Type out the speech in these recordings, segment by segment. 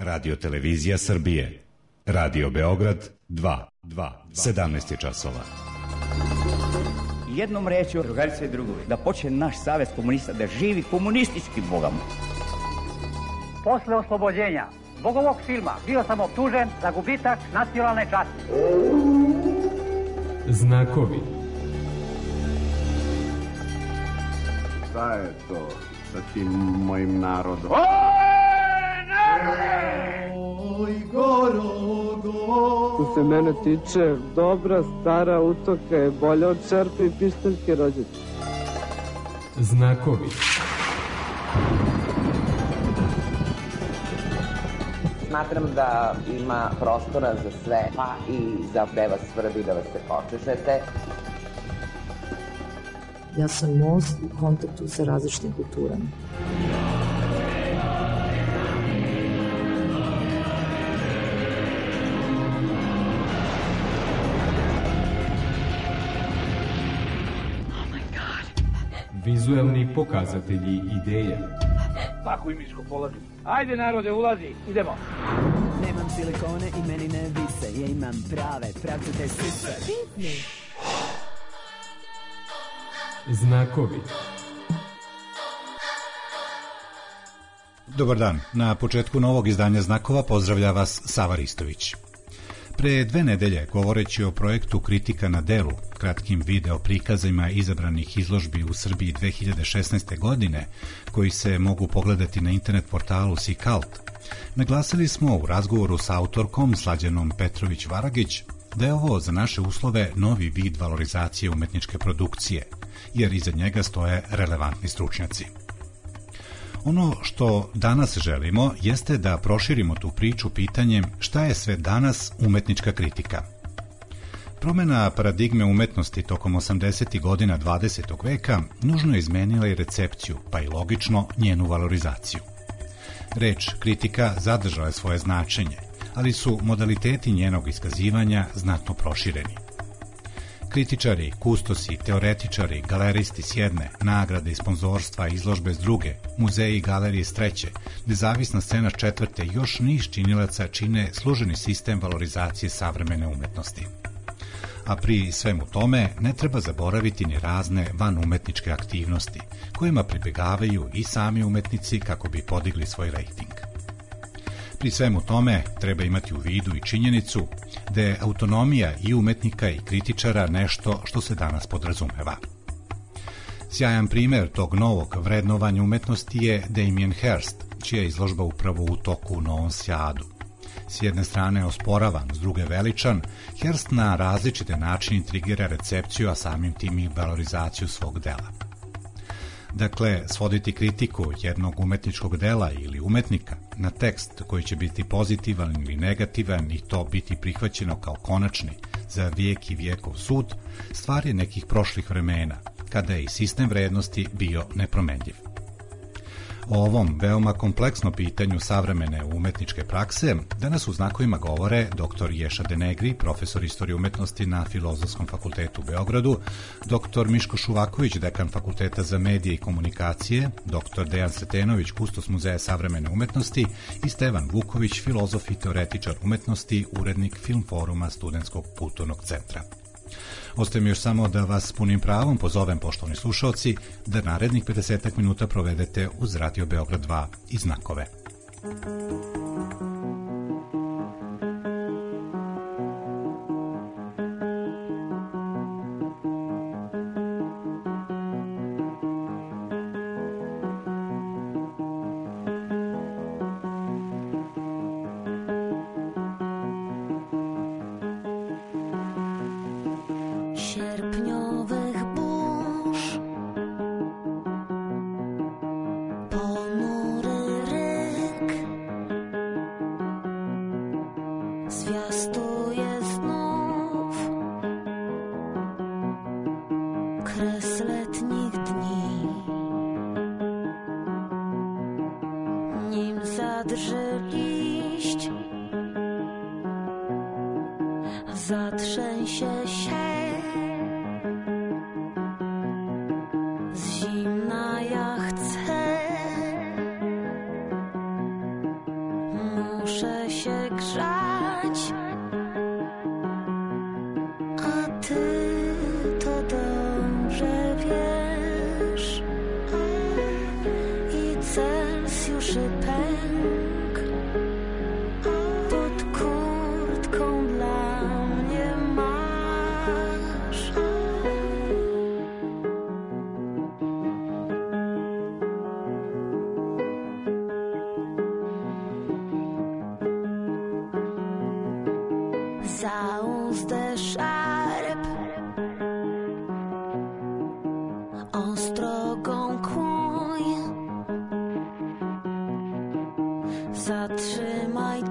Radio Televizija Srbije. Radio Beograd 2. 17 je časova. Jednom rečju, drugarice i drugovi, da počne naš savez komunista da živi komunistički bogom. Posle oslobođenja zbog ovog filma bio sam optužen za gubitak nacionalne časti. Znakovi. Šta je to sa tim mojim narodom? Oj, Gorogo! Što se mene tiče, dobra stara utoka je bolja od čerpe i pištaljke rođete. Znakovi. Smatram da ima prostora za sve, pa i za da vas svrbi, da vas se počešete. Ja sam most u kontaktu sa različitim kulturama. Vizuelni pokazatelji ideja. Pakuj miško, polazi. Ajde narode, ulazi, idemo. Nemam silikone i meni ne vise, ja imam prave, pravcate sise. Znakovi. Dobar dan. Na početku novog izdanja Znakova pozdravlja vas Sava Ristović. Pre 2 nedelje, govoreći o projektu Kritika na delu, kratkim video prikazima izabranih izložbi u Srbiji 2016. godine, koji se mogu pogledati na internet portalu Sikalt, naglasili smo u razgovoru sa autorkom Slađanom Petrović-Varagić da je ovo za naše uslove novi vid valorizacije umetničke produkcije, jer iza njega stoje relevantni stručnjaci. Ono što danas želimo jeste da proširimo tu priču pitanjem šta je sve danas umetnička kritika. Promena paradigme umetnosti tokom 80. godina 20. veka nužno je izmenila i recepciju, pa i logično njenu valorizaciju. Reč kritika zadržala je svoje značenje, ali su modaliteti njenog iskazivanja znatno prošireni. Kritičari, kustosi, teoretičari, galeristi s jedne, nagrade i sponzorstva, izložbe s druge, muzeji i galerije s treće, nezavisna scena s četvrte i još niz činilaca čine služeni sistem valorizacije savremene umetnosti. A pri svemu tome ne treba zaboraviti ni razne vanumetničke aktivnosti, kojima pribegavaju i sami umetnici kako bi podigli svoj rejting. Pri svemu tome treba imati u vidu i činjenicu da je autonomija i umetnika i kritičara nešto što se danas podrazumeva. Sjajan primer tog novog vrednovanja umetnosti je Damien Hirst, čija je izložba upravo u toku u Novom Sjadu. S jedne strane osporavan, s druge veličan, Hirst na različite načine intrigira recepciju, a samim tim i valorizaciju svog dela. Dakle, svoditi kritiku jednog umetničkog dela ili umetnika na tekst koji će biti pozitivan ili negativan i to biti prihvaćeno kao konačni za vijek i vijekov sud, stvar je nekih prošlih vremena, kada je i sistem vrednosti bio nepromenljiv. O ovom veoma kompleksno pitanju savremene umetničke prakse danas u Znakovima govore dr. Ješa Denegri, profesor istorije umetnosti na Filozofskom fakultetu u Beogradu, dr. Miško Šuvaković, dekan Fakulteta za medije i komunikacije, dr. Dejan Sretenović, kustos Muzeja savremene umetnosti i Stevan Vuković, filozof i teoretičar umetnosti, urednik Film foruma Studentskog kulturnog centra. Ostaje mi još samo da vas punim pravom pozovem, poštovani slušalci, da narednih 50 minuta provedete uz Radio Beograd 2 i Znakove. Zatrzęsie się z zimna ja chcę. muszę się grzać, a ty to dobrze wiesz. I Celsjuszy pęk pod kurtką dla mnie masz. Za uzdę szarp, ostrogą kłoń, zatrzymaj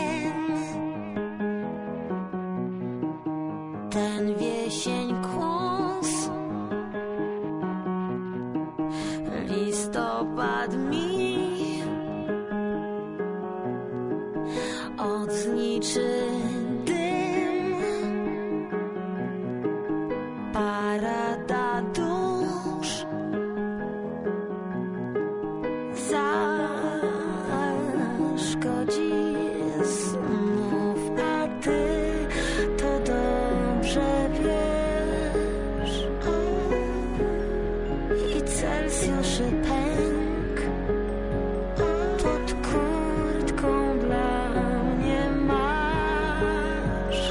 ten wiesień kłos. Listopad mi odzniczy parada dusz zaszkodzi znów, a ty to dobrze wiesz. I Celsjuszy pęk pod kurtką dla mnie masz.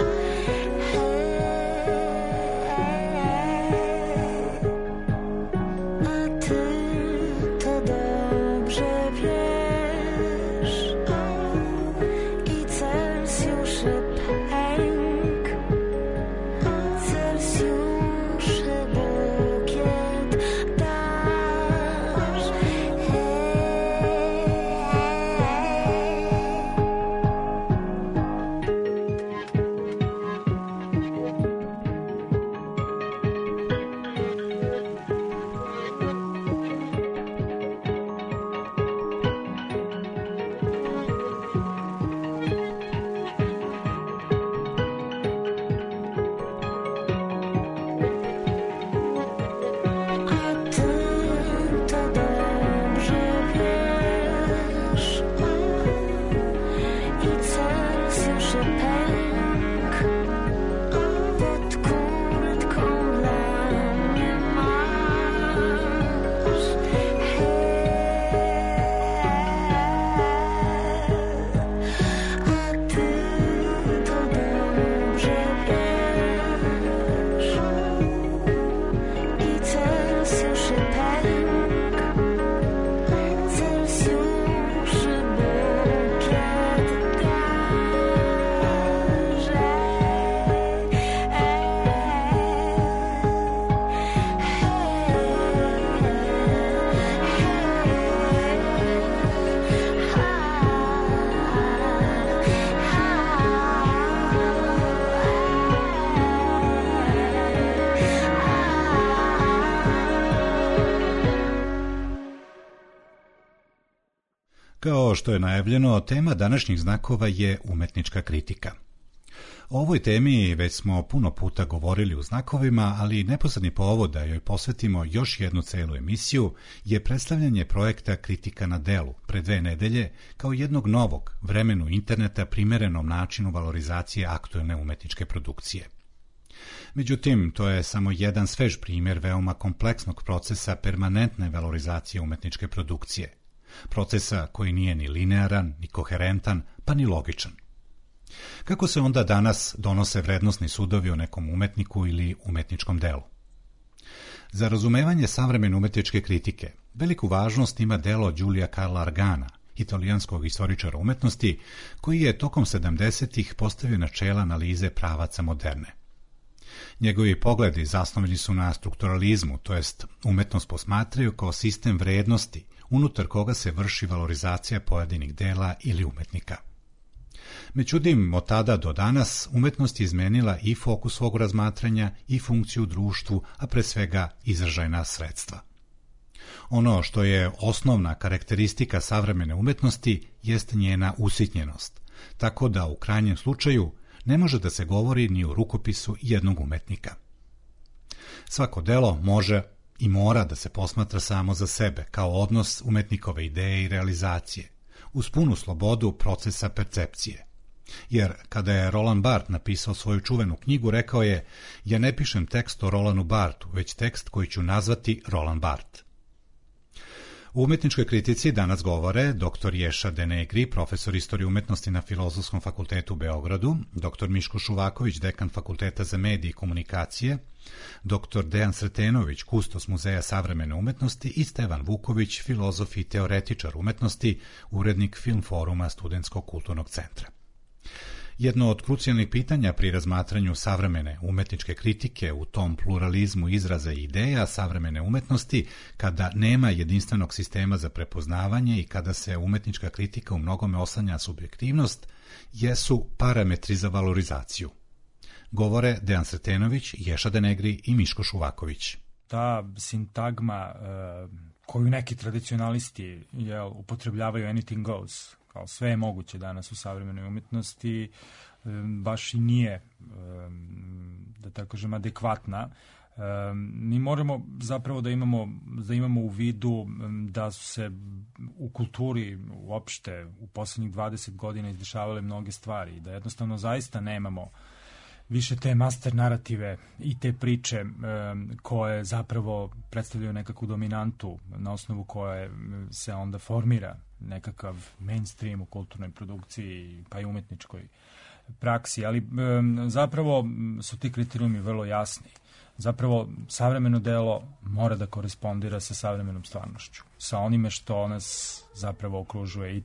Kao što je najavljeno, tema današnjih znakova je umetnička kritika. O ovoj temi već smo puno puta govorili u znakovima, ali neposredni povod da joj posvetimo još jednu celu emisiju je predstavljanje projekta Kritika na delu pre 2 nedelje kao jednog novog vremenu interneta primerenom načinu valorizacije aktuelne umetničke produkcije. Međutim, to je samo jedan svež primjer veoma kompleksnog procesa permanentne valorizacije umetničke produkcije. Procesa koji nije ni linearan, ni koherentan, pa ni logičan. Kako se onda danas donose vrednosni sudovi o nekom umetniku ili umetničkom delu? Za razumevanje savremene umetničke kritike veliku važnost ima delo Giulia Carla Argana, italijanskog istoričara umetnosti, koji je tokom 70-ih postavio načela analize pravaca moderne. Njegovi pogledi zasnovljeni su na strukturalizmu, to jest umetnost posmatraju kao sistem vrednosti unutar koga se vrši valorizacija pojedinih dela ili umetnika. Međutim, od tada do danas umetnost je izmenila i fokus svog razmatranja i funkciju u društvu, a pre svega izražajna sredstva. Ono što je osnovna karakteristika savremene umetnosti jest njena usitnjenost, tako da u krajnjem slučaju ne može da se govori ni o rukopisu jednog umetnika. Svako delo može i mora da se posmatra samo za sebe, kao odnos umetnikove ideje i realizacije, uz punu slobodu procesa percepcije. Jer kada je Roland Barthes napisao svoju čuvenu knjigu, rekao je: ja ne pišem tekst o Rolandu Barthu, već tekst koji ću nazvati Roland Barthes. U umetničkoj kritici danas govore dr. Ješa Denegri, profesor istorije umetnosti na Filozofskom fakultetu u Beogradu, dr. Miško Šuvaković, dekan Fakulteta za medije i komunikacije, dr. Dejan Sretenović, kustos Muzeja savremene umetnosti i Stevan Vuković, filozof i teoretičar umetnosti, urednik Film foruma Studentskog kulturnog centra. Jedno od krucijalnih pitanja pri razmatranju savremene umetničke kritike u tom pluralizmu izraza i ideja savremene umetnosti, kada nema jedinstvenog sistema za prepoznavanje i kada se umetnička kritika u mnogome oslanja subjektivnost, jesu parametri za valorizaciju. Govore Dejan Sretenović, Ješa Denegri i Miško Šuvaković. Ta sintagma koju neki tradicionalisti upotrebljavaju anything goes, kao sve je moguće danas u savremenoj umetnosti, baš i nije, da tako kažem, adekvatna. Mi moramo zapravo da imamo u vidu da su se u kulturi uopšte u poslednjih 20 godina izdešavale mnoge stvari, da jednostavno zaista nemamo više te master narative i te priče koje zapravo predstavljaju nekakvu dominantu na osnovu koje se onda formira nekakav mainstream u kulturnoj produkciji pa i umetničkoj praksi, ali zapravo su ti kriterijumi vrlo jasni. Zapravo savremeno delo mora da korespondira sa savremenom stvarnošću, sa onime što nas zapravo okružuje i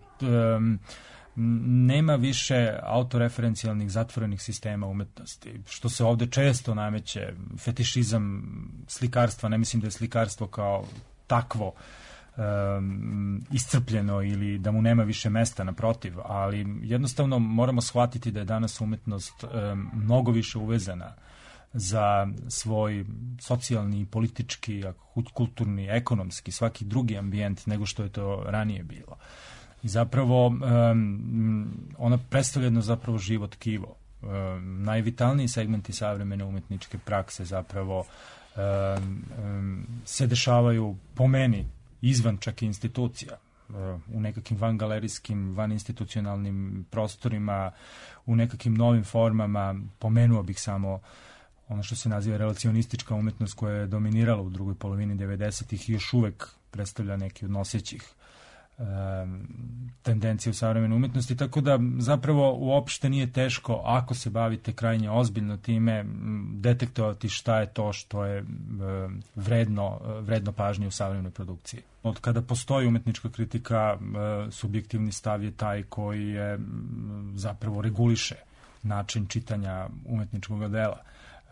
nema više autoreferencijalnih zatvorenih sistema umetnosti, što se ovde često nameće, fetišizam slikarstva. Ne mislim da je slikarstvo kao takvo iscrpljeno ili da mu nema više mesta, naprotiv, ali jednostavno moramo shvatiti da je danas umetnost mnogo više uvezana za svoj socijalni, politički, kulturni, ekonomski, svaki drugi ambijent nego što je to ranije bilo. I zapravo ona predstavlja jedno zapravo živo tkivo. Najvitalniji segmenti savremene umetničke prakse zapravo se dešavaju po meni izvan čak i institucija, u nekakvim vangalerijskim, vaninstitucionalnim prostorima, u nekakvim novim formama. Pomenuo bih samo ono što se naziva relacionistička umetnost koja je dominirala u drugoj polovini 90-ih i još uvek predstavlja neki od nosećih tendencije u savremenoj umetnosti, tako da zapravo uopšte nije teško, ako se bavite krajnje ozbiljno time, detektovati šta je to što je vredno pažnje u savremenoj produkciji. Od kada postoji umetnička kritika, subjektivni stav je taj koji je zapravo reguliše način čitanja umetničkog dela.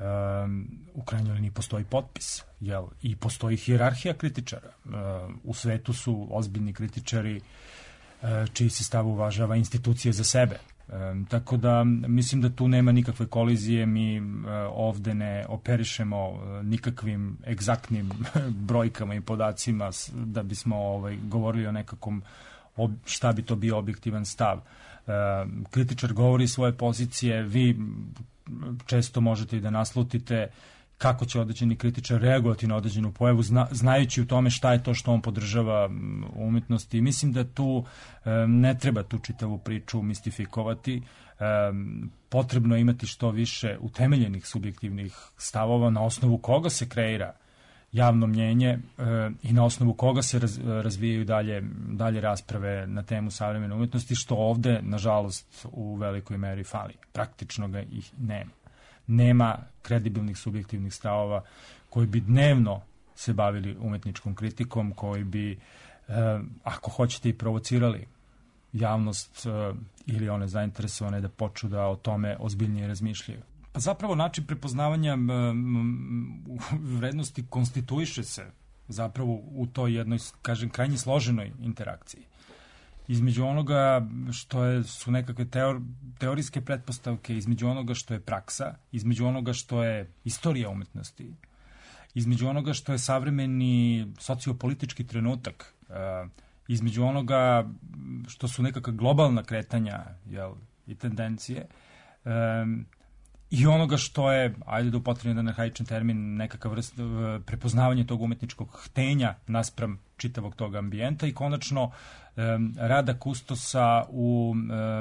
U krajnjoj liniji postoji potpis, i postoji hijerarhija kritičara. U svetu su ozbiljni kritičari čiji se stav uvažava institucije za sebe. Tako da mislim da tu nema nikakve kolizije, mi ovde ne operišemo nikakvim egzaktnim brojkama i podacima da bismo govorili o nekakvom šta bi to bio objektivan stav. Kritičar govori svoje pozicije, vi često možete i da naslutite kako će određeni kritičar reagovati na određenu pojavu, znajući u tome šta je to što on podržava u umetnosti. Mislim da tu ne treba tu čitavu priču mistifikovati. Potrebno je imati što više utemeljenih subjektivnih stavova na osnovu koga se kreira javno mnjenje i na osnovu koga se razvijaju dalje rasprave na temu savremene umetnosti, što ovde, nažalost, u velikoj meri fali. Praktično ga ih nema. Nema kredibilnih subjektivnih stavova koji bi dnevno se bavili umetničkom kritikom, koji bi, ako hoćete, i provocirali javnost ili one zainteresovane da počnu da o tome ozbiljnije razmišljaju. Pa zapravo način prepoznavanja vrednosti konstituiše se zapravo u toj jednoj, kažem, krajnje složenoj interakciji. Između onoga što su nekakve teorijske pretpostavke, između onoga što je praksa, između onoga što je istorija umetnosti, između onoga što je savremeni sociopolitički trenutak, između onoga što su nekakva globalna kretanja i tendencije, i onoga što je, ajde da upotrebim jedan arhaičan termin, nekakav vrst prepoznavanje tog umetničkog htenja naspram čitavog tog ambijenta i konačno rada kustosa u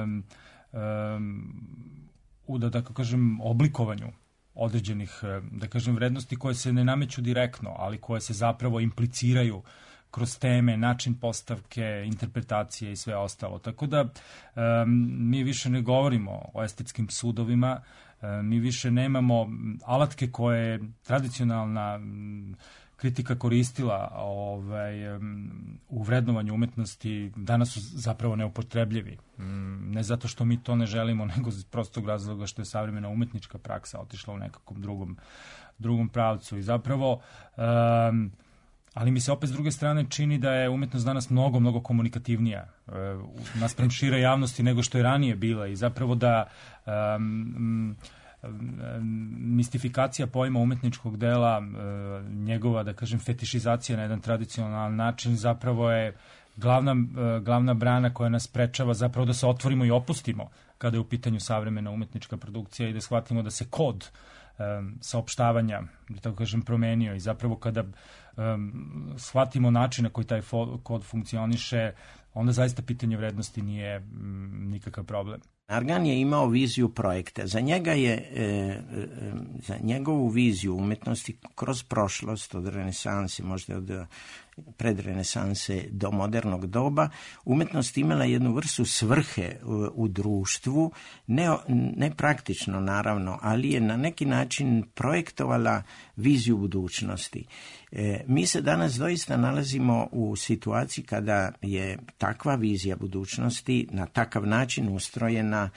da tako kažem, oblikovanju određenih, da kažem, vrednosti koje se ne nameću direktno, ali koje se zapravo impliciraju kroz teme, način postavke, interpretacije i sve ostalo. Tako da mi više ne govorimo o estetskim sudovima, mi više nemamo alatke koje je tradicionalna kritika koristila u vrednovanju umetnosti, danas su zapravo neupotrebljivi. Ne zato što mi to ne želimo, nego iz prostog razloga što je savremena umetnička praksa otišla u nekakvom drugom pravcu. I zapravo, ali mi se opet s druge strane čini da je umetnost danas mnogo, mnogo komunikativnija naspram šire javnosti nego što je ranije bila i zapravo da mistifikacija pojma umetničkog dela, njegova, da kažem, fetišizacija na jedan tradicionalan način zapravo je glavna brana koja nas sprečava zapravo da se otvorimo i opustimo kada je u pitanju savremena umetnička produkcija i da shvatimo da se kod saopštavanja, da tako kažem, promenio i zapravo kada shvatimo način na koji taj kod funkcioniše, onda zaista pitanje vrednosti nije nikakav problem. Argan je imao viziju projekta. Za njega je, za njegovu viziju umetnosti kroz prošlost, od renesanse, možda od predrenesanse do modernog doba, umetnost imala jednu vrstu svrhe u društvu, ne praktično naravno, ali je na neki način projektovala viziju budućnosti. Mi se danas doista nalazimo u situaciji kada je takva vizija budućnosti na takav način ustrojena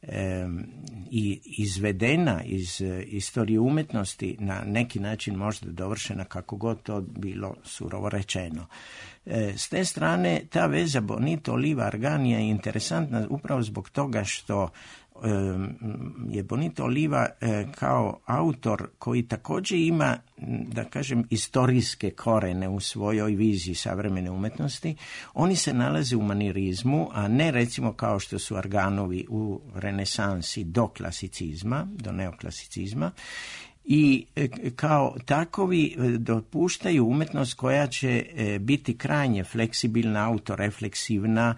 i izvedena iz istorije umetnosti, na neki način možda dovršena, kako god to bilo surovo rečeno. S te strane ta veza Bonito Oliva Argan je interesantna upravo zbog toga što je Bonito Oliva kao autor koji također ima, da kažem, istorijske korene u svojoj viziji savremene umetnosti. Oni se nalaze u manirizmu, a ne recimo kao što su Arganovi u renesansi do klasicizma, do neoklasicizma. I kao takovi dopuštaju umetnost koja će biti krajnje fleksibilna, autorefleksivna,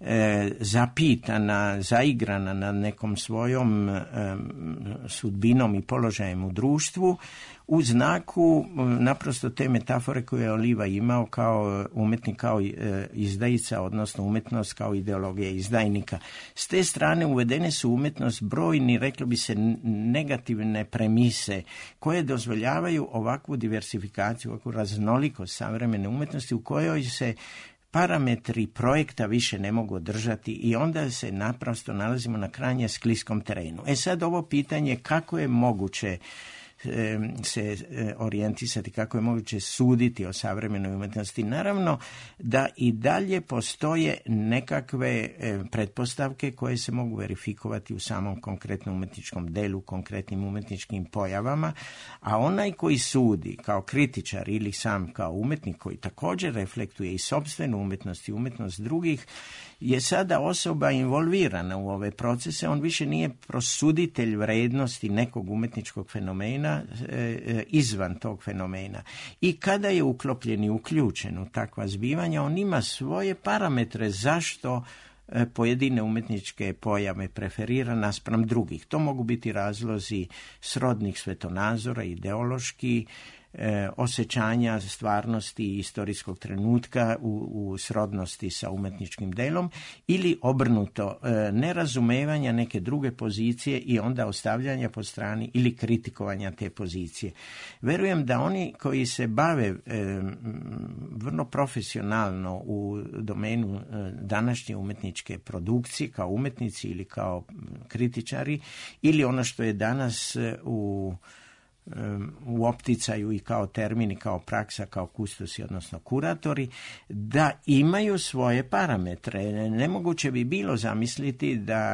zapitana, zaigrana nad nekom svojom sudbinom i položajem u društvu, u znaku naprosto te metafore koje je Oliva imao kao umetnik, kao izdajica, odnosno umetnost kao ideologija izdajnika. S te strane uvedene su umetnost brojni, reklo bi se, negativne premise koje dozvoljavaju ovakvu diversifikaciju, ovakvu raznolikost savremene umetnosti u kojoj se parametri projekta više ne mogu održati i onda se naprosto nalazimo na krajnje skliskom terenu. Sad ovo pitanje kako je moguće se orijentisati, kako je moguće suditi o savremenoj umetnosti. Naravno da i dalje postoje nekakve pretpostavke koje se mogu verifikovati u samom konkretnom umetničkom delu, konkretnim umetničkim pojavama, a onaj koji sudi kao kritičar ili sam kao umetnik koji također reflektuje i sopstvenu umetnost i umetnost drugih, je sada osoba involvirana u ove procese. On više nije prosuditelj vrednosti nekog umetničkog fenomena izvan tog fenomena. I kada je uklopljen i uključen u takva zbivanja, on ima svoje parametre zašto pojedine umetničke pojave preferira naspram drugih. To mogu biti razlozi srodnih svetonazora, ideološki, osjećanja stvarnosti i istorijskog trenutka u srodnosti sa umetničkim delom ili obrnuto nerazumevanja neke druge pozicije i onda ostavljanja po strani ili kritikovanja te pozicije. Verujem da oni koji se bave vrlo profesionalno u domenu današnje umetničke produkcije kao umetnici ili kao kritičari ili ono što je danas u opticaju i kao termini, kao praksa, kao kustosi, odnosno kuratori, da imaju svoje parametre. Nemoguće bi bilo zamisliti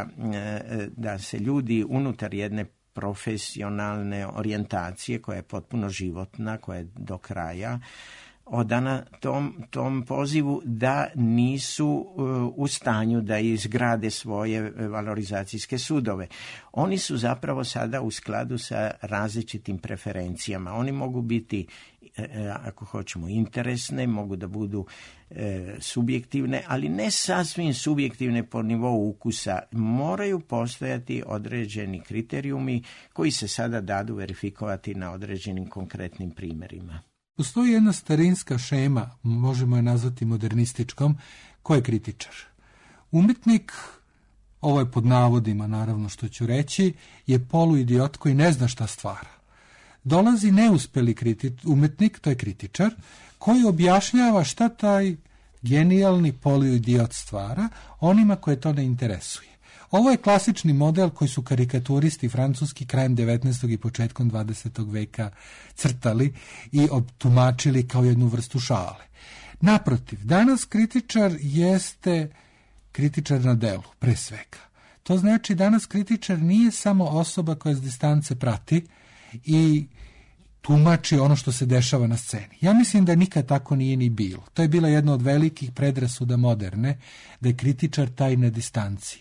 da se ljudi unutar jedne profesionalne orijentacije koja je potpuno životna, koja je do kraja, odana tom pozivu da nisu u stanju da izgrade svoje valorizacijske sudove. Oni su zapravo sada u skladu sa različitim preferencijama. Oni mogu biti, ako hoćemo, interesne, mogu da budu subjektivne, ali ne sasvim subjektivne po nivou ukusa. Moraju postojati određeni kriterijumi koji se sada dadu verifikovati na određenim konkretnim primjerima. Postoji jedna starinska šema, možemo je nazvati modernističkom, ko je kritičar. Umetnik, ovo je pod navodima naravno što ću reći, je poluidiot koji ne zna šta stvara. Dolazi neuspeli umetnik, to je kritičar, koji objašnjava šta taj genijalni poluidiot stvara onima koje to ne interesuje. Ovo je klasični model koji su karikaturisti francuski krajem 19. i početkom 20. veka crtali i tumačili kao jednu vrstu šale. Naprotiv, danas kritičar jeste kritičar na delu, pre svega. To znači danas kritičar nije samo osoba koja s distance prati i tumači ono što se dešava na sceni. Ja mislim da nikad tako nije ni bilo. To je bila jedna od velikih predrasuda moderne, da je kritičar taj na distanci.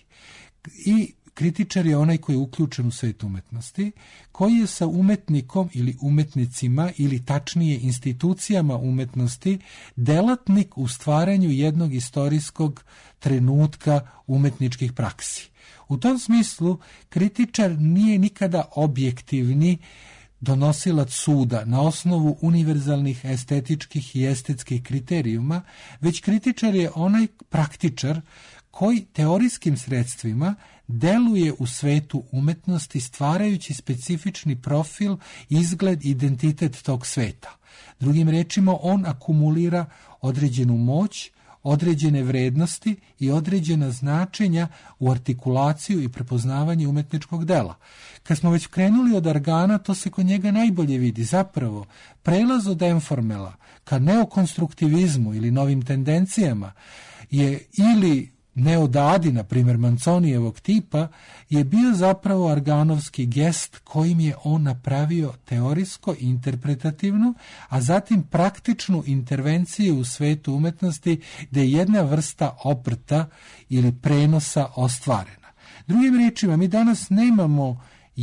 I kritičar je onaj koji je uključen u svet umetnosti, koji je sa umetnikom ili umetnicima ili tačnije institucijama umetnosti delatnik u stvaranju jednog istorijskog trenutka umetničkih praksi. U tom smislu kritičar nije nikada objektivni donosilac suda na osnovu univerzalnih estetičkih i estetskih kriterijuma, već kritičar je onaj praktičar koji teorijskim sredstvima deluje u svetu umetnosti stvarajući specifični profil, izgled, identitet tog sveta. Drugim rečima, on akumulira određenu moć, određene vrednosti i određena značenja u artikulaciju i prepoznavanje umetničkog dela. Kad smo već krenuli od Argana, to se kod njega najbolje vidi. Zapravo, prelaz od Enformela ka neokonstruktivizmu ili novim tendencijama je ili neodadi, na primjer Manconijevog tipa, je bio zapravo arganovski gest kojim je on napravio teorijsko, interpretativnu, a zatim praktičnu intervenciju u svetu umetnosti gdje je jedna vrsta obrta ili prenosa ostvarena. Drugim riječima, mi danas nemamo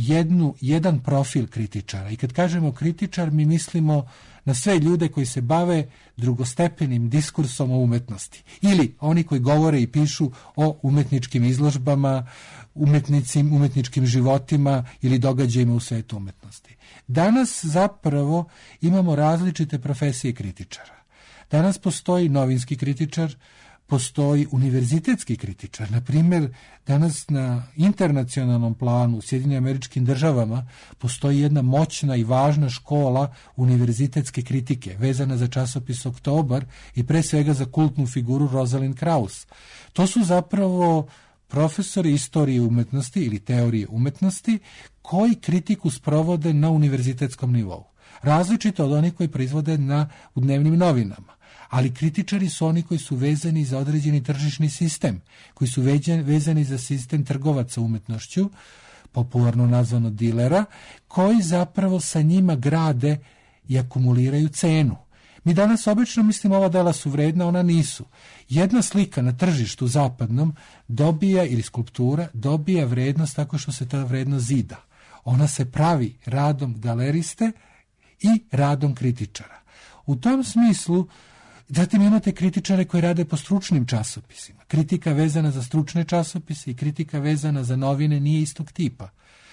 jedan profil kritičara i kad kažemo kritičar mi mislimo na sve ljude koji se bave drugostepenim diskursom o umetnosti ili oni koji govore i pišu o umetničkim izložbama, umetničkim životima ili događajima u svetu umetnosti. Danas zapravo imamo različite profesije kritičara. Danas postoji novinski kritičar, postoji univerzitetski kritičar. Na primjer, danas na internacionalnom planu u Sjedinjenim Američkim Državama postoji jedna moćna i važna škola univerzitetske kritike, vezana za časopis Oktobar i pre svega za kultnu figuru Rosalind Krauss. To su zapravo profesori istorije umetnosti ili teorije umetnosti koji kritiku sprovode na univerzitetskom nivou. Različito od onih koji proizvode u dnevnim novinama. Ali kritičari su oni koji su vezani za određeni tržišni sistem, koji su vezani za sistem trgovaca umetnošću, popularno nazvano dilera, koji zapravo sa njima grade i akumuliraju cenu. Mi danas obično mislimo ova dela su vredna, ona nisu. Jedna slika na tržištu zapadnom dobija, ili skulptura, dobija vrednost tako što se ta vrednost zida. Ona se pravi radom galeriste i radom kritičara. U tom smislu, zatim imate kritičare koji rade po stručnim časopisima. Kritika vezana za stručne časopise i kritika vezana za novine nije istog tipa.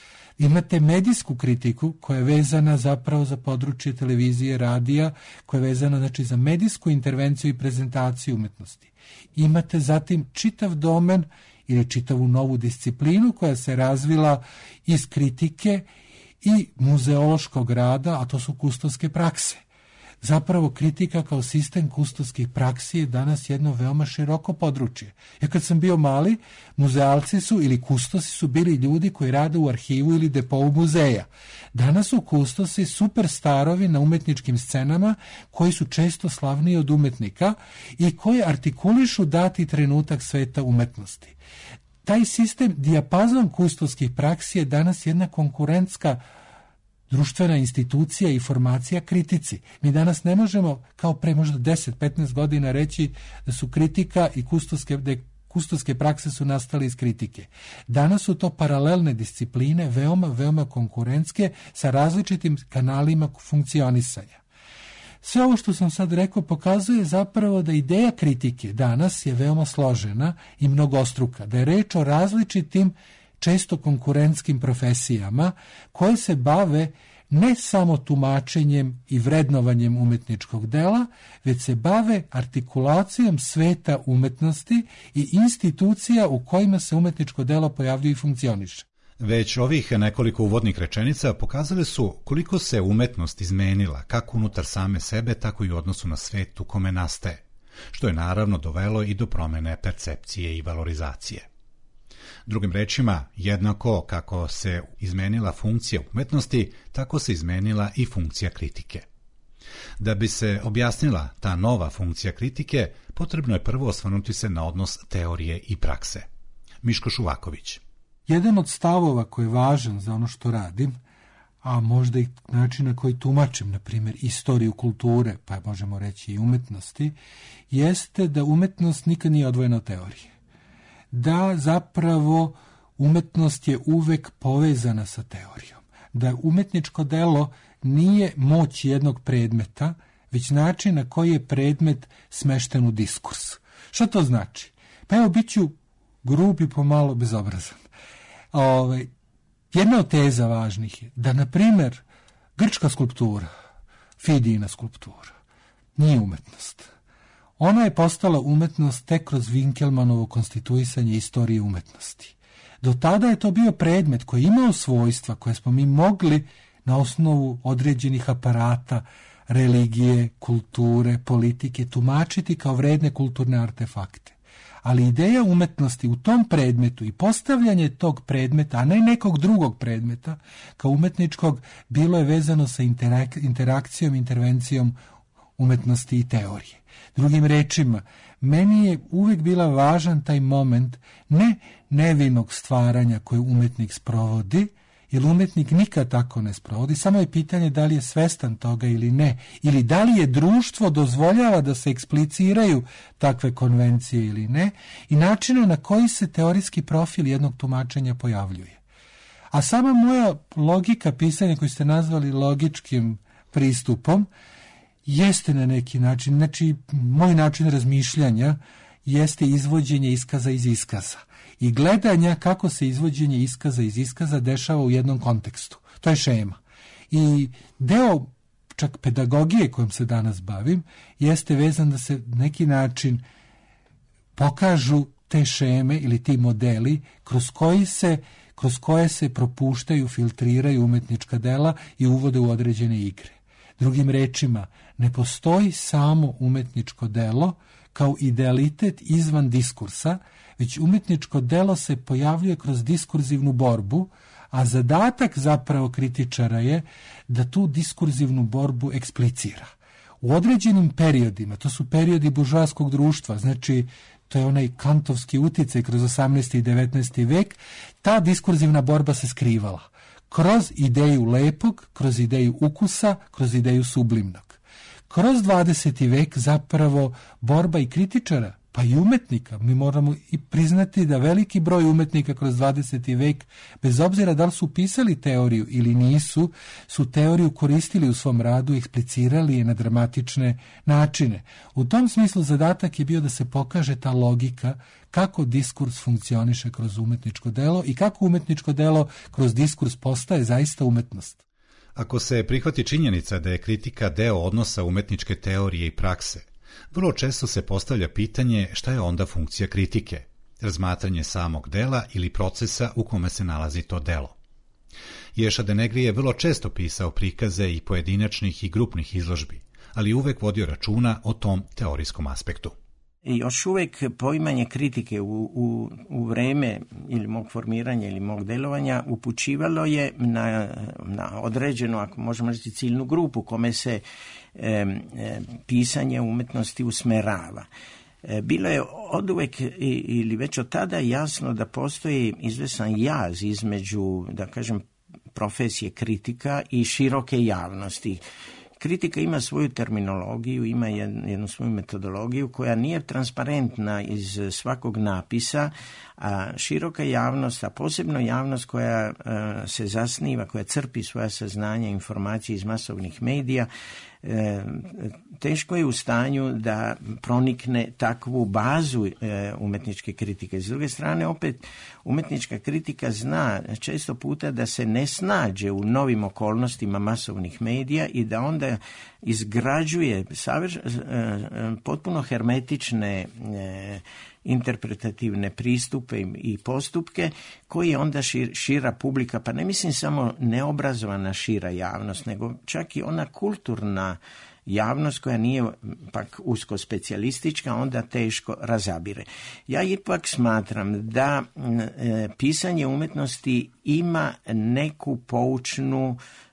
Imate medijsku kritiku koja je vezana zapravo za područje televizije, radija, koja je vezana znači za medijsku intervenciju i prezentaciju umetnosti. Imate zatim čitav domen ili čitavu novu disciplinu koja se razvila iz kritike i muzeološkog rada, a to su kustovske prakse. Zapravo kritika kao sistem kustovskih praksi je danas jedno veoma široko područje. Ja kad sam bio mali, muzealci su ili kustosi su bili ljudi koji rade u arhivu ili depou muzeja. Danas su kustosi superstarovi na umetničkim scenama koji su često slavniji od umetnika i koji artikulišu dati trenutak sveta umetnosti. Taj sistem, dijapazon kustovskih praksi je danas jedna konkurentska društvena institucija i formacija kritici. Mi danas ne možemo, kao pre možda 10-15 godina, reći da su kritika i kustovske prakse su nastale iz kritike. Danas su to paralelne discipline, veoma konkurentske, sa različitim kanalima funkcionisanja. Sve ovo što sam sad rekao pokazuje zapravo da ideja kritike danas je veoma složena i mnogostruka, da je reč o različitim, često konkurentskim profesijama koje se bave ne samo tumačenjem i vrednovanjem umetničkog dela, već se bave artikulacijom sveta umetnosti i institucija u kojima se umetničko delo pojavljuje i funkcioniše. Već ovih nekoliko uvodnih rečenica pokazale su koliko se umetnost izmenila, kako unutar same sebe, tako i u odnosu na svet u kome nastaje, što je naravno dovelo i do promene percepcije i valorizacije. Drugim rečima, jednako kako se izmenila funkcija umetnosti, tako se izmenila i funkcija kritike. Da bi se objasnila ta nova funkcija kritike, potrebno je prvo osvrnuti se na odnos teorije i prakse. Miško Šuvaković. Jedan od stavova koji je važan za ono što radim, a možda i način na koji tumačim, na primjer, istoriju kulture, pa možemo reći i umetnosti, jeste da umetnost nikad nije odvojena od teorije. Da zapravo umetnost je uvek povezana sa teorijom. Da umetničko delo nije moć jednog predmeta, već način na koji je predmet smešten u diskurs. Šta to znači? Pa evo, bit ću grub i pomalo bezobrazan. Jedna od teza važnih je da, na primjer, grčka skulptura, Fidijina skulptura, nije umetnost. Ona je postala umetnost tek kroz Winkelmannovo konstituisanje istorije umetnosti. Do tada je to bio predmet koji je imao svojstva koje smo mi mogli na osnovu određenih aparata, religije, kulture, politike tumačiti kao vredne kulturne artefakte. Ali ideja umetnosti u tom predmetu i postavljanje tog predmeta, a ne nekog drugog predmeta, kao umetničkog, bilo je vezano sa interakcijom, intervencijom umetnosti i teorije. Drugim rečima, meni je uvek bila važan taj moment ne nevinog stvaranja koje umetnik sprovodi, jer umetnik nikad tako ne sprovodi, samo je pitanje da li je svestan toga ili ne, ili da li je društvo dozvoljava da se ekspliciraju takve konvencije ili ne, i načina na koji se teorijski profil jednog tumačenja pojavljuje. A sama moja logika pisanja, koju ste nazvali logičkim pristupom, jeste na neki način, znači moj način razmišljanja jeste izvođenje iskaza iz iskaza i gledanja kako se izvođenje iskaza iz iskaza dešava u jednom kontekstu. To je šema. I deo čak pedagogije kojom se danas bavim jeste vezan da se neki način pokažu te šeme ili ti modeli kroz koje se propuštaju, filtriraju umetnička dela i uvode u određene igre. Drugim rečima, ne postoji samo umetničko delo kao idealitet izvan diskursa, već umetničko delo se pojavljuje kroz diskurzivnu borbu, a zadatak zapravo kritičara je da tu diskurzivnu borbu eksplicira. U određenim periodima, to su periodi buržoaskog društva, znači to je onaj kantovski uticaj kroz 18. i 19. vek, ta diskurzivna borba se skrivala kroz ideju lepog, kroz ideju ukusa, kroz ideju sublimnog. Kroz 20. vek zapravo borba i kritičara, pa i umetnika, mi moramo i priznati da veliki broj umetnika kroz 20. vek, bez obzira da li su pisali teoriju ili nisu, su teoriju koristili u svom radu, eksplicirali je na dramatične načine. U tom smislu zadatak je bio da se pokaže ta logika kako diskurs funkcioniše kroz umetničko delo i kako umetničko delo kroz diskurs postaje zaista umetnost. Ako se prihvati činjenica da je kritika deo odnosa umetničke teorije i prakse, vrlo često se postavlja pitanje šta je onda funkcija kritike, razmatranje samog dela ili procesa u kome se nalazi to delo. Ješa Denegri je vrlo često pisao prikaze i pojedinačnih i grupnih izložbi, ali uvek vodio računa o tom teorijskom aspektu. I još uvek poimanje kritike u vreme ili mog formiranja ili mog delovanja upućivalo je na određenu, ako možemo reći, ciljnu grupu kome se pisanje umetnosti usmerava. Bilo je oduvek ili već od tada jasno da postoji izvesan jaz između, da kažem, profesije kritika i široke javnosti. Kritika ima svoju terminologiju, ima jednu svoju metodologiju koja nije transparentna iz svakog napisa, a široka javnost, a posebno javnost koja se zasniva, koja crpi svoja saznanja, informacije iz masovnih medija, teško je u stanju da pronikne takvu bazu umjetničke kritike. S druge strane, opet, umjetnička kritika zna često puta da se ne snađe u novim okolnostima masovnih medija i da onda izgrađuje potpuno hermetične interpretativne pristupe i postupke koji onda šira publika, pa ne mislim samo neobrazovana šira javnost, nego čak i ona kulturna javnost koja nije pak usko specijalistička, onda teško razabire. Ja ipak smatram da pisanje umjetnosti ima neku poučnu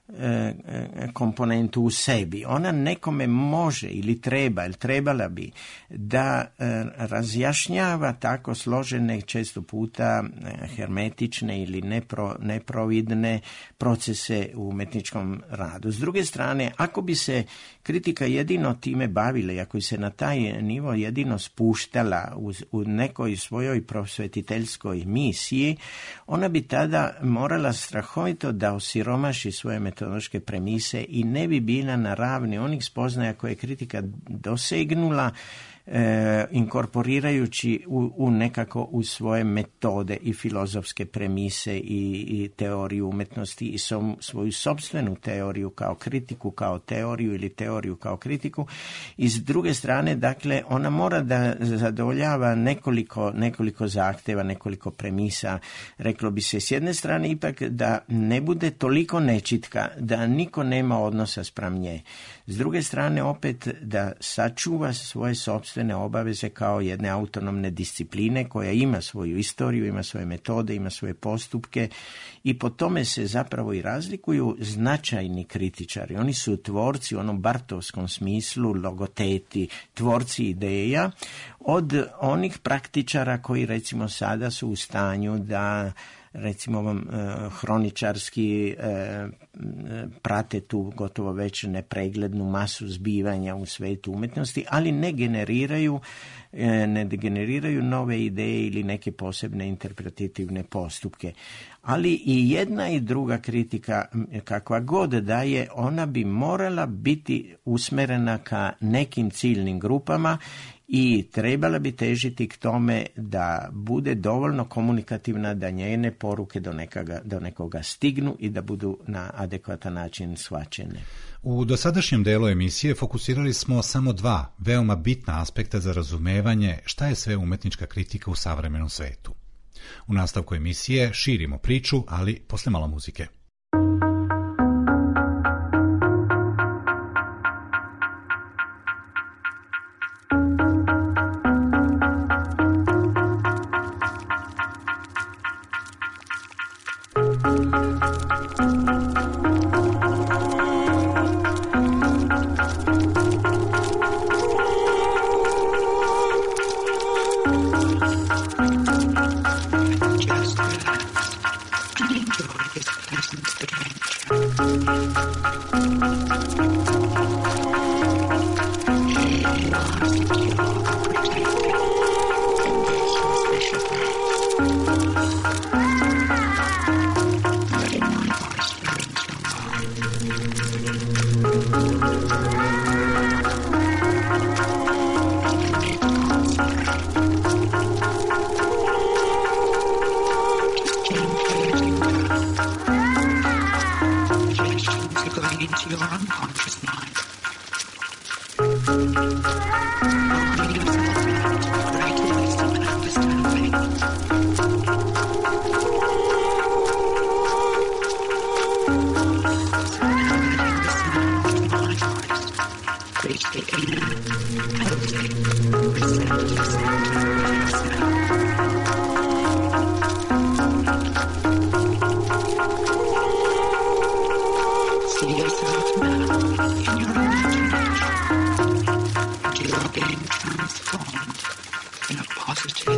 komponentu u sebi. Ona nekome može ili trebala bi da razjašnjava tako složene, često puta hermetične ili neprovidne procese u umjetničkom radu. S druge strane, ako bi se kritika jedino time bavila i ako bi se na taj nivo jedino spuštala u nekoj svojoj prosvetiteljskoj misiji, ona bi tada morala strahovito da osiromaši svoje metodološke premise i ne bi bila na ravni onih spoznaja koje je kritika dosegnula, inkorporirajući nekako u svoje metode i filozofske premise i teoriju umjetnosti i svoju sopstvenu teoriju kao kritiku, kao teoriju ili teoriju kao kritiku. I s druge strane, dakle, ona mora da zadovoljava nekoliko zahteva, nekoliko premisa. Reklo bi se s jedne strane ipak da ne bude toliko nečitka, da niko nema odnosa spram nje. S druge strane opet da sačuva svoje sopstvene obaveze kao jedne autonomne discipline koja ima svoju istoriju, ima svoje metode, ima svoje postupke i po tome se zapravo i razlikuju značajni kritičari. Oni su tvorci u onom bartovskom smislu, logoteti, tvorci ideja, od onih praktičara koji recimo sada su u stanju da recimo hroničarski prate tu gotovo već nepreglednu masu zbivanja u svetu umjetnosti, ali ne generiraju nove ideje ili neke posebne interpretativne postupke. Ali i jedna i druga kritika, kakva god da je, ona bi morala biti usmerena ka nekim ciljnim grupama i trebala bi težiti k tome da bude dovoljno komunikativna, da njene poruke do nekoga stignu i da budu na adekvatan način shvaćene. U dosadašnjem delu emisije fokusirali smo samo dva veoma bitna aspekta za razumevanje šta je sve umetnička kritika u savremenom svetu. U nastavku emisije širimo priču, ali posle malo muzike.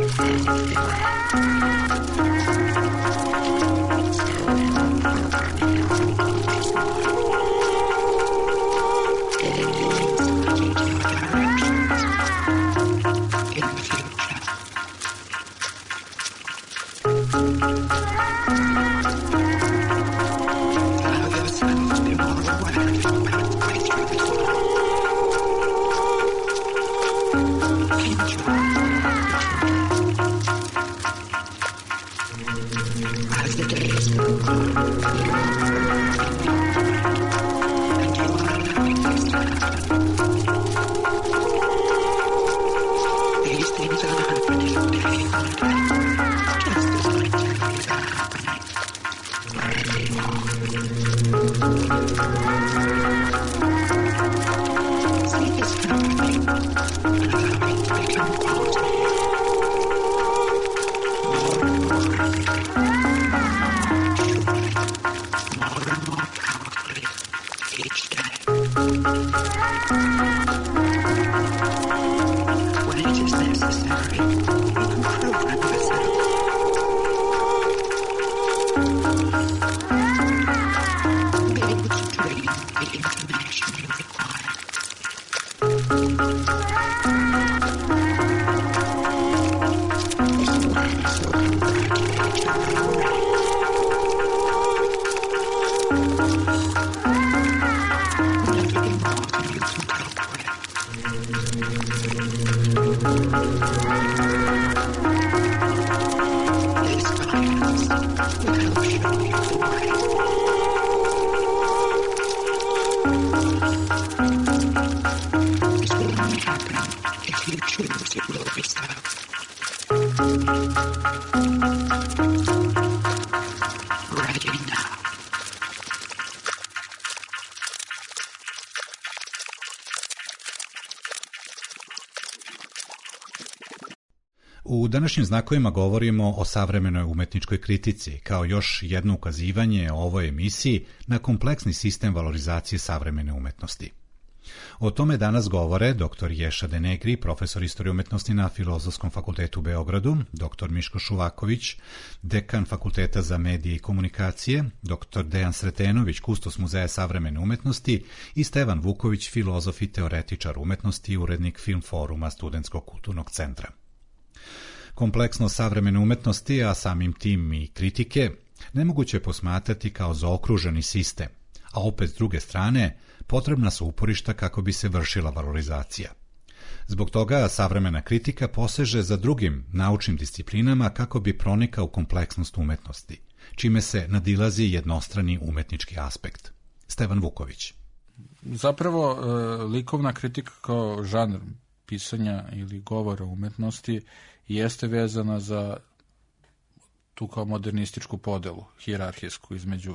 Positive. U današnjim znakovima govorimo o savremenoj umetničkoj kritici, kao još jedno ukazivanje o ovoj emisiji na kompleksni sistem valorizacije savremene umetnosti. O tome danas govore dr. Ješa Denegri, profesor istorije umetnosti na Filozofskom fakultetu u Beogradu, dr. Miško Šuvaković, dekan Fakulteta za medije i komunikacije, dr. Dejan Sretenović, kustos Muzeja savremene umetnosti i Stevan Vuković, filozof i teoretičar umetnosti i urednik Film foruma Studentskog kulturnog centra. Kompleksnost savremene umetnosti, a samim tim i kritike, nemoguće je posmatrati kao zaokruženi sistem, a opet s druge strane potrebna su uporišta kako bi se vršila valorizacija. Zbog toga savremena kritika poseže za drugim naučnim disciplinama kako bi pronikao u kompleksnost umetnosti, čime se nadilazi jednostrani umetnički aspekt. Stevan Vuković. Zapravo, likovna kritika kao žanr pisanja ili govora o umetnosti jeste vezana za tu kao modernističku podelu, hijerarhijsku između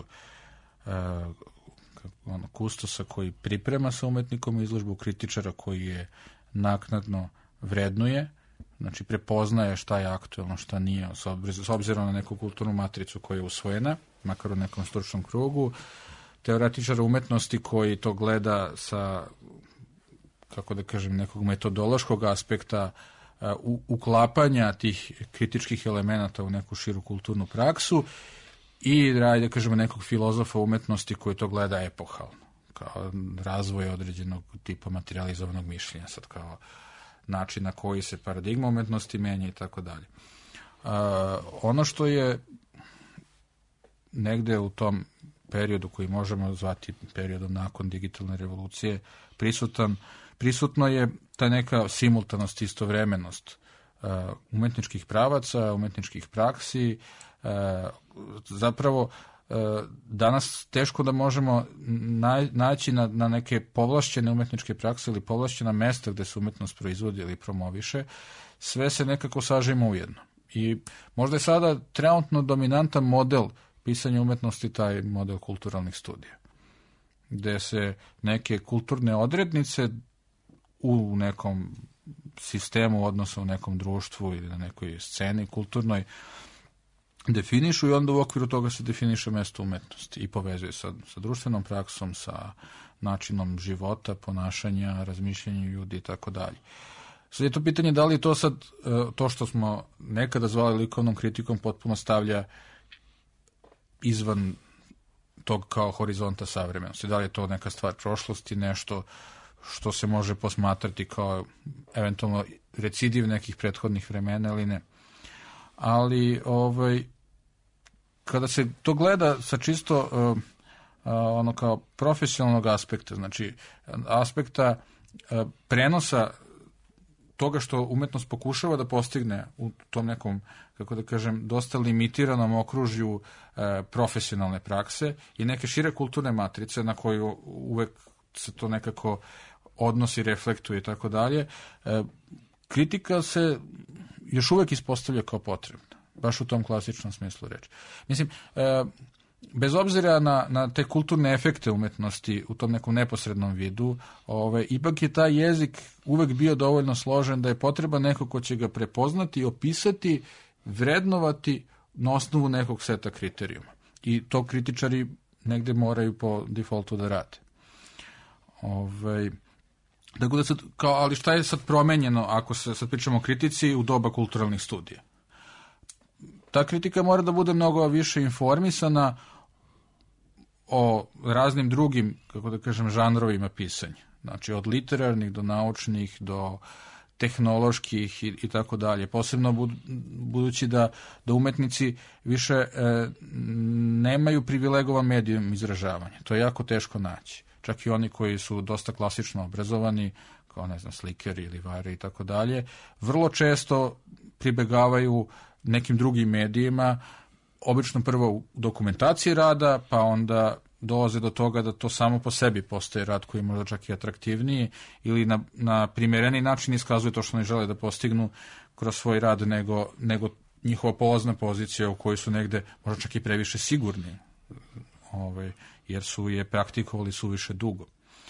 kustosa koji priprema sa umetnikom izložbu, kritičara koji je naknadno vrednuje, znači prepoznaje šta je aktuelno, šta nije, s obzirom na neku kulturnu matricu koja je usvojena, makar u nekom stručnom krugu, teoretičara umetnosti koji to gleda sa, kako da kažem, nekog metodološkog aspekta, uklapanja tih kritičkih elemenata u neku širu kulturnu praksu i da kažemo nekog filozofa umetnosti koji to gleda epohalno, kao razvoj određenog tipa materializovanog mišljenja, sad kao način na koji se paradigma umetnosti menja i tako dalje. Ono što je negde u tom periodu koji možemo zvati periodom nakon digitalne revolucije prisutno je ta neka simultanost, istovremenost umetničkih pravaca, umetničkih praksi. Zapravo, danas teško da možemo naći na neke povlašćene umetničke prakse ili povlašćena mesta gde se umetnost proizvodi ili promoviše, sve se nekako sažima ujedno. I možda je sada trenutno dominantan model pisanja umetnosti taj model kulturalnih studija, gde se neke kulturne odrednice u nekom sistemu, odnosno u nekom društvu ili na nekoj sceni kulturnoj definišu i onda u okviru toga se definiše mesto umetnosti i povezuje sa društvenom praksom, sa načinom života, ponašanja, razmišljanja ljudi i tako dalje. Sad je to pitanje da li to sad, to što smo nekada zvali likovnom kritikom, potpuno stavlja izvan tog kao horizonta savremenosti. Da li je to neka stvar prošlosti, nešto što se može posmatrati kao eventualno recidiv nekih prethodnih vremena ili ne. Ali kada se to gleda sa čisto ono kao profesionalnog aspekta, znači aspekta prenosa toga što umetnost pokušava da postigne u tom nekom, kako da kažem, dosta limitiranom okružju profesionalne prakse i neke šire kulturne matrice na koju uvek se to nekako odnosi, reflektuje i tako dalje, kritika se još uvek ispostavlja kao potrebna, baš u tom klasičnom smislu reči. Mislim, bez obzira na te kulturne efekte umetnosti u tom nekom neposrednom vidu, ipak je taj jezik uvek bio dovoljno složen da je potreba neko ko će ga prepoznati, opisati, vrednovati na osnovu nekog seta kriterijuma. I to kritičari negde moraju po defaultu da rade. Dakle, da sad, ali šta je sad promenjeno ako se sad pričamo o kritici u doba kulturalnih studija? Ta kritika mora da bude mnogo više informisana o raznim drugim, kako da kažem, žanrovima pisanja. Znači, od literarnih do naučnih, do tehnoloških i tako dalje. Posebno budući da umetnici više nemaju privilegovan medijum izražavanja. To je jako teško naći. Čak i oni koji su dosta klasično obrazovani, kao, ne znam, slikeri ili vari i tako dalje, vrlo često pribegavaju nekim drugim medijima, obično prvo u dokumentaciji rada, pa onda dolaze do toga da to samo po sebi postaje rad koji je možda čak i atraktivniji ili na primjereni način iskazuje to što oni žele da postignu kroz svoj rad nego njihova polazna pozicija u kojoj su negde možda čak i previše sigurni, jer su je praktikovali suviše dugo.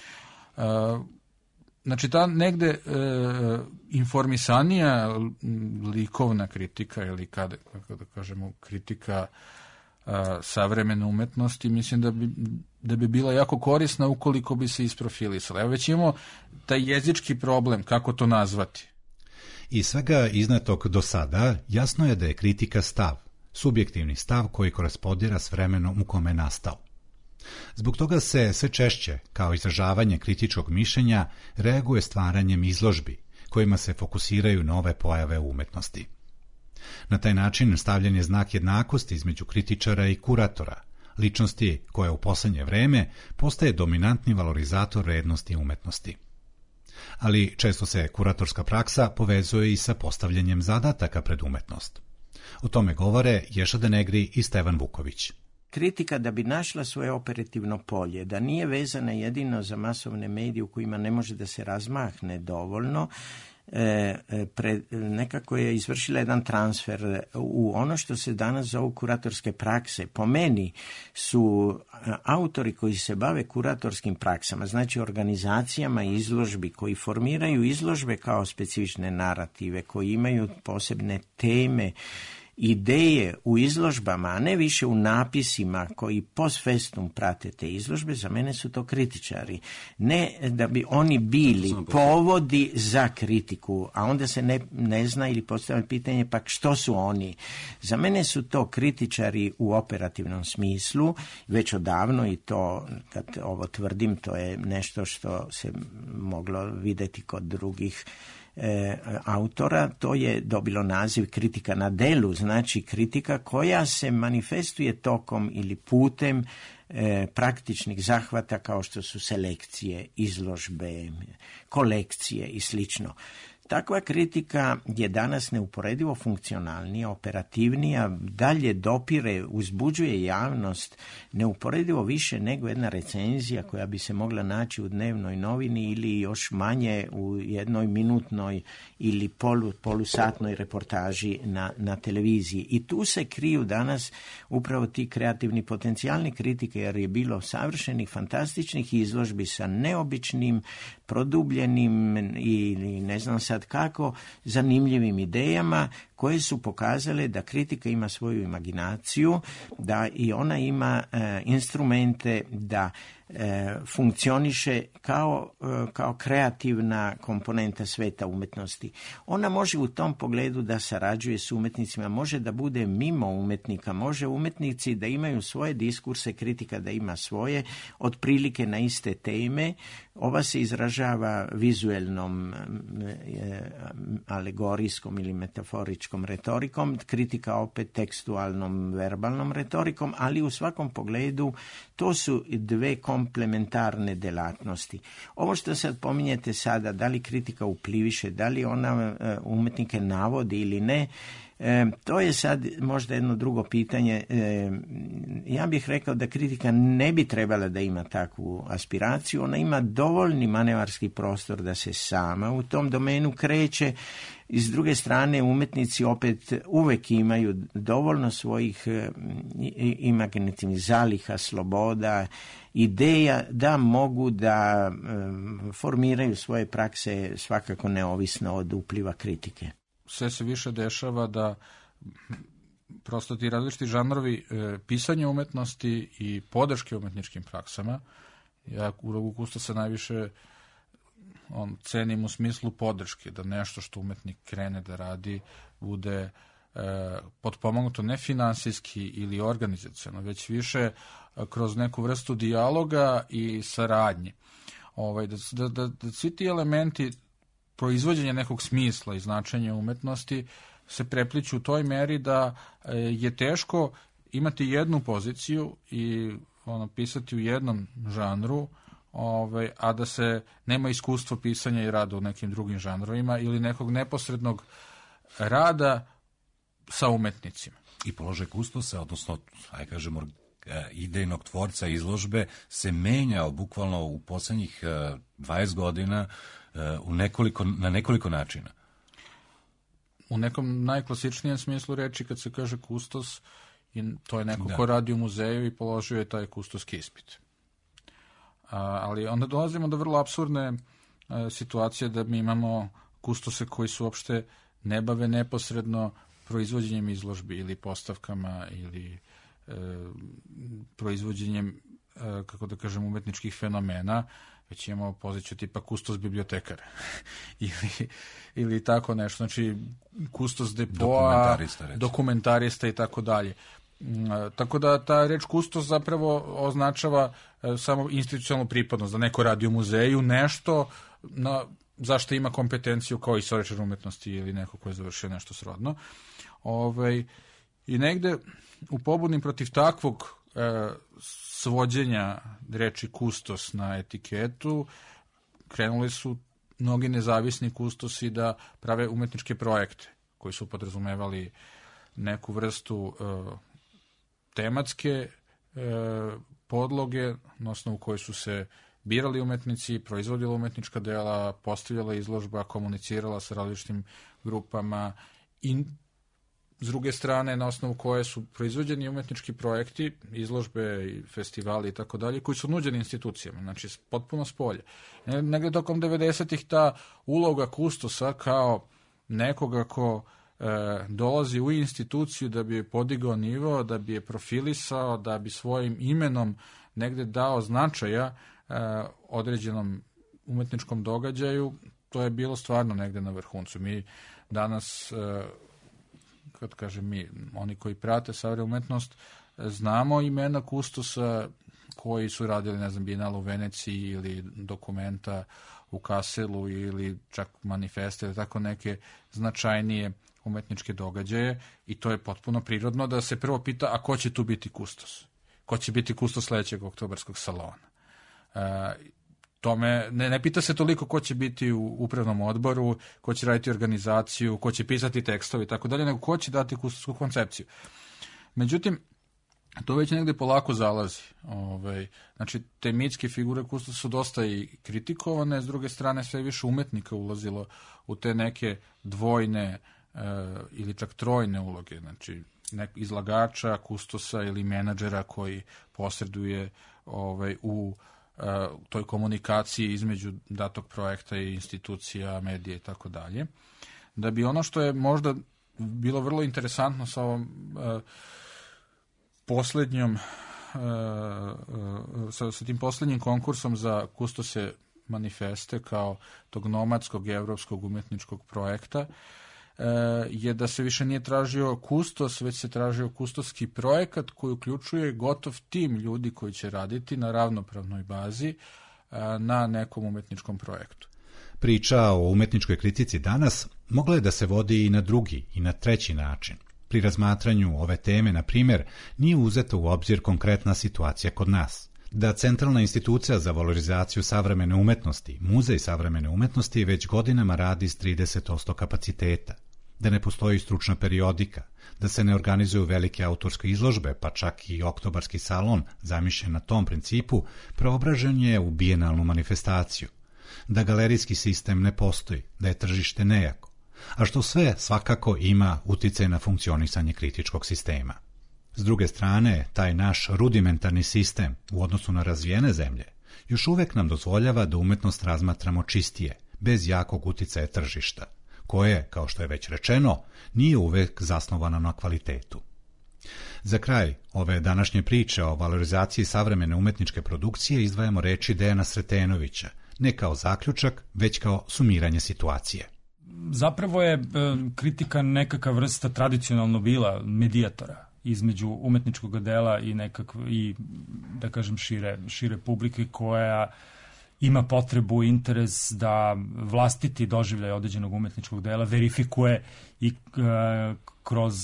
Znači, ta negde informisanija likovna kritika ili kako da kažemo kritika savremene umetnosti, mislim da bi bila jako korisna ukoliko bi se isprofilisala. Evo već imamo taj jezički problem, kako to nazvati. Iz svega iznetog do sada jasno je da je kritika stav, subjektivni stav koji korespondira s vremenom u kome je nastao. Zbog toga se sve češće, kao izražavanje kritičkog mišljenja, reaguje stvaranjem izložbi, kojima se fokusiraju nove pojave u umetnosti. Na taj način stavljen je znak jednakosti između kritičara i kuratora, ličnosti koja u poslednje vreme postaje dominantni valorizator vrednosti umetnosti. Ali često se kuratorska praksa povezuje i sa postavljanjem zadataka pred umetnost. O tome govore Ješa Denegri i Stevan Vuković. Kritika da bi našla svoje operativno polje, da nije vezana jedino za masovne medije u kojima ne može da se razmahne dovoljno, nekako je izvršila jedan transfer u ono što se danas zovu kuratorske prakse. Po meni su autori koji se bave kuratorskim praksama, znači organizacijama izložbi, koji formiraju izložbe kao specifične narative, koji imaju posebne teme, ideje u izložbama, a ne više u napisima koji post festum prate te izložbe, za mene su to kritičari. Ne da bi oni bili povodi za kritiku, a onda se ne zna ili postavlja pitanje pa što su oni. Za mene su to kritičari u operativnom smislu, već odavno, i to, kad ovo tvrdim, to je nešto što se moglo videti kod drugih autora, to je dobilo naziv kritika na delu, znači kritika koja se manifestuje tokom ili putem praktičnih zahvata kao što su selekcije, izložbe, kolekcije i slično. Takva kritika je danas neuporedivo funkcionalnija, operativnija, dalje dopire, uzbuđuje javnost neuporedivo više nego jedna recenzija koja bi se mogla naći u dnevnoj novini ili još manje u jednoj minutnoj ili polusatnoj reportaži na televiziji. I tu se kriju danas upravo ti kreativni potencijali kritike, jer je bilo savršenih, fantastičnih izložbi sa neobičnim, produbljenim ili ne znam sad kako, zanimljivim idejama koje su pokazale da kritika ima svoju imaginaciju, da i ona ima instrumente da funkcioniše kao kreativna komponenta sveta umetnosti. Ona može u tom pogledu da sarađuje s umetnicima, može da bude mimo umetnika, može umetnici da imaju svoje diskurse, kritika da ima svoje, otprilike na iste teme. Ova se izražava vizuelnom, alegorijskom ili metaforičkom retorikom, kritika opet tekstualnom, verbalnom retorikom, ali u svakom pogledu to su dve komplementarne delatnosti. Ovo što sad pominjete sada, da li kritika upliviše, da li ona umetnike navodi ili ne, to je sad možda jedno drugo pitanje. Ja bih rekao da kritika ne bi trebala da ima takvu aspiraciju. Ona ima dovoljni manevarski prostor da se sama u tom domenu kreće. I s druge strane, umetnici opet uvek imaju dovoljno svojih imaginativnih zaliha, sloboda, ideja da mogu da formiraju svoje prakse svakako neovisno od upliva kritike. Sve se više dešava da prosto ti različiti žanrovi pisanja umetnosti i podrške umetničkim praksama, ja ulogu kustosa najviše cenim u smislu podrške, da nešto što umetnik krene da radi bude potpomognuto ne finansijski ili organizaciono, već više kroz neku vrstu dijaloga i saradnje. Da svi ti elementi proizvođenja nekog smisla i značenja umetnosti se prepliću u toj meri da je teško imati jednu poziciju i pisati u jednom žanru, a da se nema iskustvo pisanja i rada u nekim drugim žanrovima ili nekog neposrednog rada sa umetnicima. I položaj kustosa, odnosno, ajde kažemo, idejnog tvorca izložbe se menjao bukvalno u poslednjih 20 godina na nekoliko načina. U nekom najklasičnijem smislu reči, kad se kaže kustos, to je neko ko radi u muzeju i položio je taj kustoski ispit. Ali onda dolazimo do vrlo apsurdne situacije da mi imamo kustose koji se uopšte ne bave neposredno proizvođenjem izložbi ili postavkama ili proizvođenjem, kako da kažem, umetničkih fenomena, već imamo poziciju tipa kustos bibliotekara ili tako nešto, znači kustos depoa, dokumentarista i tako dalje. Tako da ta reč kustos zapravo označava samo institucionalnu pripadnost, da neko radi u muzeju, nešto zašto ima kompetenciju kao istoričar umetnosti ili neko ko je završio nešto srodno. I negde u pobudnim protiv takvog svođenja reči kustos na etiketu krenuli su mnogi nezavisni kustosi da prave umetničke projekte koji su podrazumevali neku vrstu tematske podloge na osnovu koje su se birali umetnici, proizvodila umetnička dela, postavljala izložba, komunicirala sa različitim grupama i s druge strane na osnovu koje su proizvođeni umetnički projekti, izložbe, festivali i tako dalje, koji su nuđeni institucijama, znači potpuno s polja. Negde tokom 90-ih ta uloga kustosa kao nekoga ko dolazi u instituciju da bi je podigao nivo, da bi je profilisao, da bi svojim imenom negde dao značaja određenom umetničkom događaju, to je bilo stvarno negde na vrhuncu. Mi danas, kad kažem mi, oni koji prate savremenu umetnost, znamo imena kustosa koji su radili, ne znam, Bijenal u Veneciji ili Dokumenta u Kaselu ili čak Manifeste ili tako neke značajnije umetničke događaje i to je potpuno prirodno da se prvo pita, a ko će tu biti kustos? Ko će biti kustos sledećeg oktobarskog salona? Tome, ne pita se toliko ko će biti u upravnom odboru, ko će raditi organizaciju, ko će pisati tekstovi i tako dalje, nego ko će dati kustosku koncepciju. Međutim, to već negde polako zalazi. Znači, te mitske figure kustosa su dosta i kritikovane, s druge strane sve više umetnika ulazilo u te neke dvojne ili čak trojne uloge, znači izlagača, kustosa ili menadžera koji posreduje u toj komunikaciji između datog projekta i institucija, medija i tako dalje. Da bi ono što je možda bilo vrlo interesantno sa ovom poslednjom sa tim poslednjim konkursom za kustose Manifeste kao tog nomadskog evropskog umetničkog projekta je da se više nije tražio kustos, već se tražio kustoski projekat koji uključuje gotov tim ljudi koji će raditi na ravnopravnoj bazi na nekom umetničkom projektu. Priča o umetničkoj kritici danas mogla je da se vodi i na drugi i na treći način. Pri razmatranju ove teme, na primjer, nije uzeta u obzir konkretna situacija kod nas. da Centralna institucija za valorizaciju savremene umetnosti, Muzej savremene umetnosti, već godinama radi s 30% kapaciteta, da ne postoji stručna periodika, da se ne organizuju velike autorske izložbe, pa čak i oktobarski salon, zamišljen na tom principu, preobražen je u bijenalnu manifestaciju, da galerijski sistem ne postoji, da je tržište nejako, a što sve svakako ima uticaj na funkcionisanje kritičkog sistema. S druge strane, taj naš rudimentarni sistem u odnosu na razvijene zemlje još uvek nam dozvoljava da umetnost razmatramo čistije, bez jakog uticaja tržišta, koje, kao što je već rečeno, nije uvek zasnovano na kvalitetu. Za kraj ove današnje priče o valorizaciji savremene umetničke produkcije izdvajamo reči Dejana Sretenovića, ne kao zaključak, već kao sumiranje situacije. Zapravo je kritika nekakva vrsta tradicionalno bila medijatora između umetničkog dela i da kažem šire publike koja ima potrebu i interes da vlastiti doživljaj određenog umetničkog dela verifikuje i kroz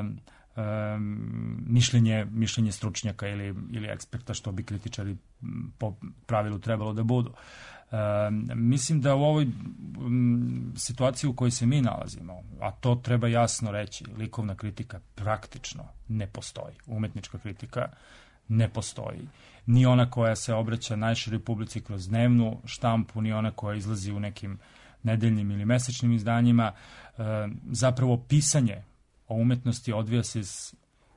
mišljenje stručnjaka ili eksperta, što bi kritičari po pravilu trebalo da budu. Mislim da u ovoj situaciji u kojoj se mi nalazimo, a to treba jasno reći, likovna kritika praktično ne postoji. Umetnička kritika ne postoji. Ni ona koja se obraća najširoj publici kroz dnevnu štampu, ni ona koja izlazi u nekim nedeljnim ili mesečnim izdanjima. Zapravo pisanje o umetnosti odvija se s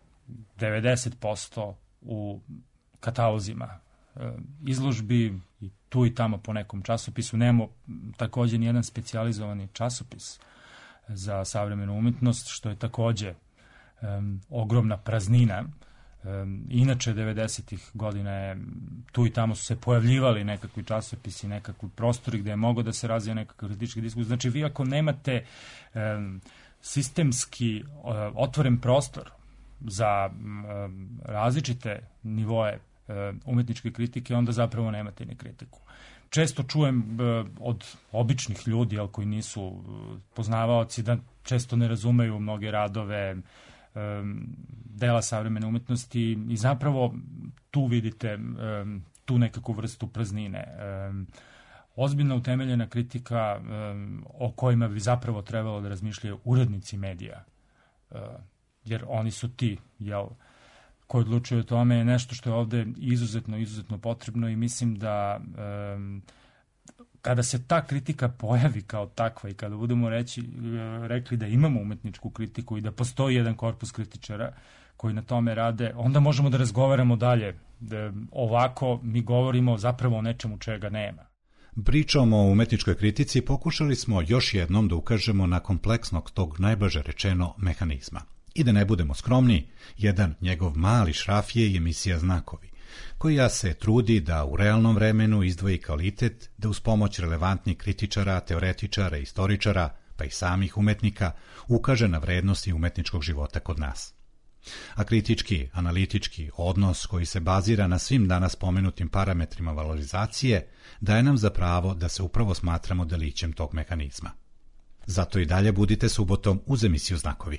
90% u katalozima izložbi i tu i tamo po nekom časopisu. Nemamo takođe ni jedan specijalizovani časopis za savremenu umetnost, što je takođe ogromna praznina. Inače, 90-ih godina je tu i tamo su se pojavljivali nekakvi časopisi, nekakvi prostori gde je mogo da se razvija nekakav kritički diskurs. Znači, vi ako nemate sistemski otvoren prostor za različite nivoe umetničke kritike, onda zapravo nemate ni kritiku. Često čujem od običnih ljudi, koji nisu poznavaoci, da često ne razumeju mnoge radove dela savremene umetnosti i zapravo tu vidite tu nekakvu vrstu praznine. Ozbiljno utemeljena kritika o kojima bi zapravo trebalo da razmišljaju urednici medija, jer oni su ti, koji odlučuju o tome, je nešto što je ovde izuzetno potrebno i mislim da kada se ta kritika pojavi kao takva i kada budemo rekli da imamo umetničku kritiku i da postoji jedan korpus kritičara koji na tome rade, onda možemo da razgovaramo dalje. Ovako mi govorimo zapravo o nečemu čega nema. Pričom o umetničkoj kritici pokušali smo još jednom da ukažemo na kompleksnog tog najblaže rečeno mehanizma. I da ne budemo skromni, jedan njegov mali šraf je emisija Znakovi, koja se trudi da u realnom vremenu izdvoji kvalitet, da uz pomoć relevantnih kritičara, teoretičara, istoričara, pa i samih umetnika, ukaže na vrednosti umetničkog života kod nas. A kritički, analitički odnos koji se bazira na svim danas pomenutim parametrima valorizacije daje nam za pravo da se upravo smatramo delićem tog mehanizma. Zato i dalje budite subotom uz emisiju Znakovi.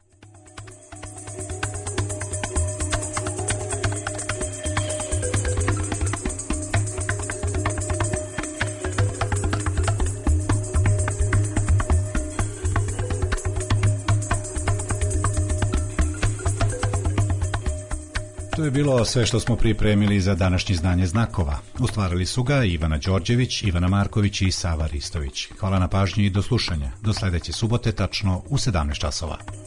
To je bilo sve što smo pripremili za današnje izdanje Znakova. Ustvarili su ga Ivana Đorđević, Ivana Marković i Sava Ristović. Hvala na pažnji i do slušanja. Do sledeće subote, tačno u 17 časova.